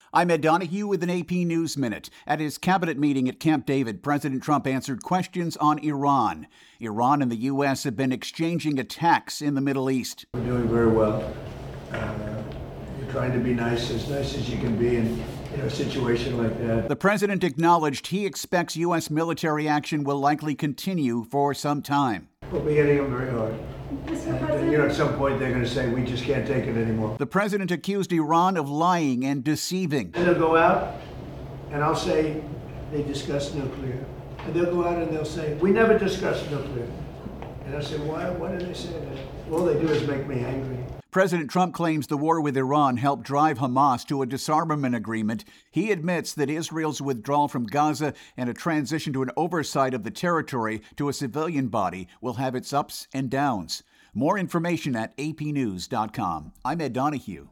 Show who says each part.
Speaker 1: I'm Ed Donahue with an AP News Minute. At his cabinet meeting at Camp David, President Trump answered questions on Iran. Iran and the U.S. have been exchanging attacks in the Middle East.
Speaker 2: We're doing very well. You're trying to be nice as you can be in a situation like that.
Speaker 1: The president acknowledged he expects U.S. military action will likely continue for some time.
Speaker 2: We'll be hitting them very hard. And, at some point they're going to say, we just can't take it anymore.
Speaker 1: The president accused Iran of lying and deceiving.
Speaker 2: And they'll go out, and I'll say, they discussed nuclear. And they'll go out and they'll say, we never discussed nuclear. And I'll say, why did they say that? All they do is make me angry.
Speaker 1: President Trump claims the war with Iran helped drive Hamas to a disarmament agreement. He admits that Israel's withdrawal from Gaza and a transition to an oversight of the territory to a civilian body will have its ups and downs. More information at apnews.com. I'm Ed Donahue.